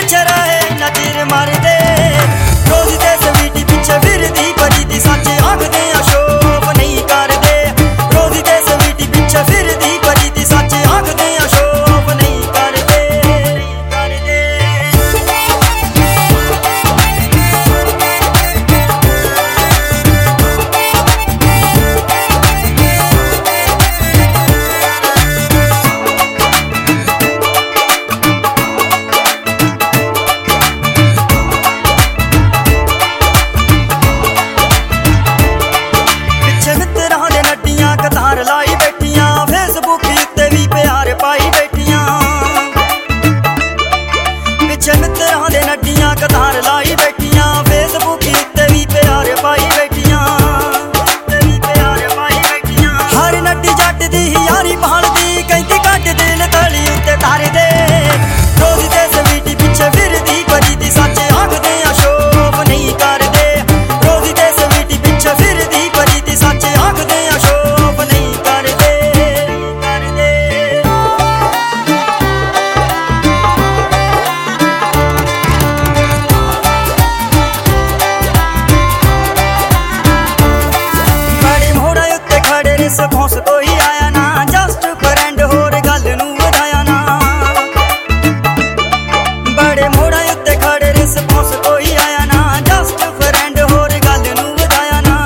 ਪਿੱਛੇ ਰਹੇ ਨਾ ਚਿਰ ਮਾਰਦੇ ਰੋਜ਼ ਤੇ ਸਵੀਟੀ ਪਿੱਛੇ ਫਿਰਦੀ ਪਰੀ ਦੀ ਸੱਚ ਆਖਦੇ ਆ ਸ਼ੋਭ ਨਹੀਂ ਕਰਦੇ ਰੋਜ਼ ਤੇ ਸਵੀਟੀ ਪਿੱਛੇ ਫਿਰਦੀ ਪਰੀ ਦੀ ਸੱਚ ਆਖਦੇ ਆ ਸ਼ੋਭ ਨਹੀਂ ਕਰਦੇ ਕਤਾਰ ਲਾਈ ਬੈਠੀਆਂ ਫੇਸਬੁੱਕ ਉੱਤੇ ਵੀ ਪਿਆਰ ਪਾਈ ਬੈਠੀਆਂ ਪਿੱਛੇ ਮਿੱਤਰਾਂ ਦੇ ਨੱਡੀਆਂ ਕਤਾਰ ਲਾਈ ਬੈਠੀਆਂ ਫੇਸਬੁੱਕ ਉੱਤੇ ਵੀ ਪਿਆਰ ਪਾਈ ਬੈਠੀਆਂ ਹਰ ਨੱਡੀ ਜੱਟ ਦੀ ਯਾਰੀ ਭਾਲਦੀ ਕਹਿੰਦੀ ਕੱਢ ਦਿਲ ਤਲੀ ਉੱਤੇ ਧਰਦੇ ਰੋਜ਼ ਤੇ ਸਵੀਟੀ ਪਿੱਛੇ ਫਿਰਦੀ ਪਰੀ ਦੀ ਸੱਚ ਆਖਦੇ ਆ ਸ਼ੋਭ ਨਹੀਂ ਕਰਦੇ ਰੋਜ਼ ਤੇ ਸਵੀਟੀ ਪਿੱਛੇ ਫਿਰਦੀ ਪਰੀ ਦੀ ਸੱਚ ਆਖਦੇ ਆ ਸ਼ੋਭ ਨਹੀਂ ਕਰਦੇ ਬੜੇ ਮੋੜਾ ਉੱਤੇ ਖੜੇ ਰਿਸਪੌਂਸ ਕੋਈ ਆਇਆ ਨਾ ਜਸਟ ਫਰੈਂਡ ਹੋਰ ਗੱਲ ਨੂੰ ਵਧਾਇਆ ਨਾ ਬੜੇ ਮੋੜਾ ਉੱਤੇ ਖੜੇ ਰਿਸਪੌਂਸ ਕੋਈ ਆਇਆ ਨਾ ਜਸਟ ਫਰੈਂਡ ਹੋਰ ਗੱਲ ਨੂੰ ਵਧਾਇਆ ਨਾ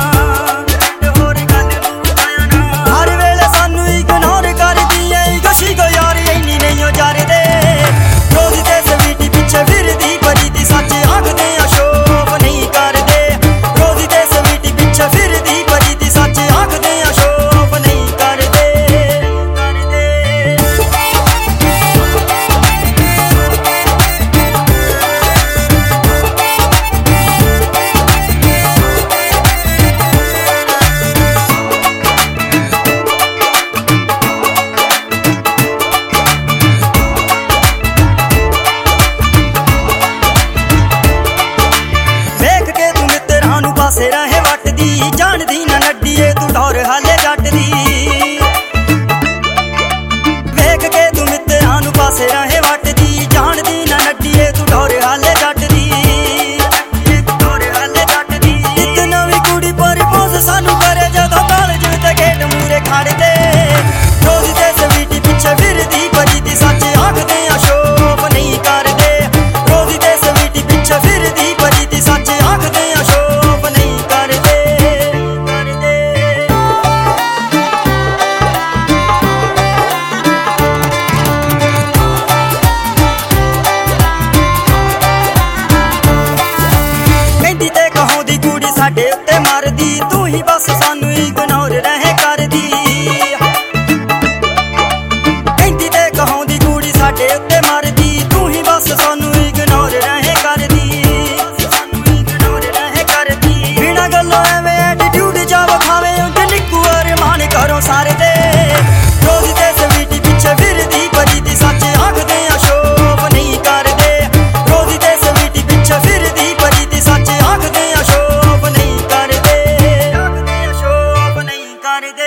ਹਰ ਵੇਲੇ ਸਾਨੂੰ ਇਗਨੋਰ ਕਰਦੀ ਏ ਗਸ਼ੀ ਗੋ ਯਾਰ ਇੰਨੀ ਨਹੀਂ ਉਜਾਰਦੇ ਰੋਜ਼ ਤੇ ਸਵੀਟੀ ਪਿੱਛੇ ਫਿਰਦੀ ਪਰੀ ਦੀ ਸੱਚ ਆਖਦੇ ਆ ਸ਼ੋਭ ਨਹੀਂ ਕਰਦੇ ਰੋਜ਼ ਤੇ ਸਵੀਟੀ ਪਿੱਛੇ ਫਿਰਦੀ ਪਰੀ ਦੀ ਸੱਚ ਆਖਦੇ ਆ ਸ਼ੋਭ ਨਹੀਂ ਕਰਦੇ ਵੇਖ ਕੇ ਤੂੰ ਮਿੱਤਰਾਂ ਨੂੰ ਪਾਸੇ ਰਹੇ ਵੱਟਦੀ ਜਾਣਦੀ ਨਾ ਨੱਡੀਏ ਤੂੰ ਢੋਰ ਹਾਲੇ ਜੱਟ ਦੀ ਵੇਖ ਕੇ ਤੂੰ ਮਿੱਤਰਾਂ ਨੂੰ ਪਾਸੇ ਰਹੇ ਵੱਟਦੀ ਜਾਣਦੀ ਨਾ ਨੱਡੀਏ ਤੂੰ ਢੋਰ ਹਾਲੇ ਜੱਟ ਦੀ ਇੱਕ ਨਵੀਂ ਕੁੜੀ ਪ੍ਰਪੋਜ਼ ਸਾਨੂੰ ਕਰੇ ਜਦੋਂ ਕਾਲਜ ਤੇ ਗੇਟ ਮੂਰੇ ਖੜਦੇ ਰੋਜ਼ ਤੇ ਸਵੀਟੀ ਪਿੱਛੇ ਫਿਰਦੀ ਪਰੀ ਦੀ ਸੱਚ ਆਖਦੇ ਆ ਸ਼ੋਭ ਨਹੀਂ ਕਰਦੇ ਰੋਜ਼ ਤੇ ਸਵੀਟੀ ਪਿੱਛੇ ਫਿਰਦੀ ਪਰੀ ਦੀ ਸੱਚ ਆਖਦੇ ਆ ਸ਼ੋਭ ਨਹੀਂ ਕਰਦੇ ਕਹਿੰਦੀ ਤੇ ਕਹੋਂ ਦੀ ਕੁੜੀ ਸਾਡੇ ਉੱਤੇ ਮਰਦੀ ਤੂੰ ਹੀ ਬਸ ਸਾਨੂੰ ਇਗਨੋਰ ਰਹੇ ਕਰਦੀ ਕਹਿੰਦੀ ਤੇ ਕਹੋਂ ਦੀ ਕੁੜੀ ਸਾਡੇ ਉੱਤੇ ਮਰਦੀ ਤੂੰ ਹੀ ਬਸ ਸਾਨੂੰ ਇਗਨੋਰ ਰਹੇ ਕਰਦੀ ਬਿਨਾਂ ਗੱਲੋਂ ਐਵੇਂ ਐਟੀਟਿਊਡ ਜਾ ਵਿਖਾਵੇ ਉਂਝ ਨਿੱਕੂ ਅਰਮਾਨ ਘਰੋਂ ਸਾਰਦੇ ਰੋਜ਼ ਤੇ ਸਵੀਟੀ ਪਿੱਛੇ ਫਿਰਦੀ ਪਰੀ ਦੀ ਸੱਚ ਆਖਦੇ ਆ ਸ਼ੋਭ ਨਹੀਂ ਕਰਦੇ ਰੋਜ਼ ਤੇ ਸਵੀਟੀ ਪਿੱਛੇ ਫਿਰਦੀ ਪਰੀ ਦੀ ਸੱਚ ਆਖਦੇ ਆ ਸ਼ੋਭ ਨਹੀਂ ਕਰਦੇ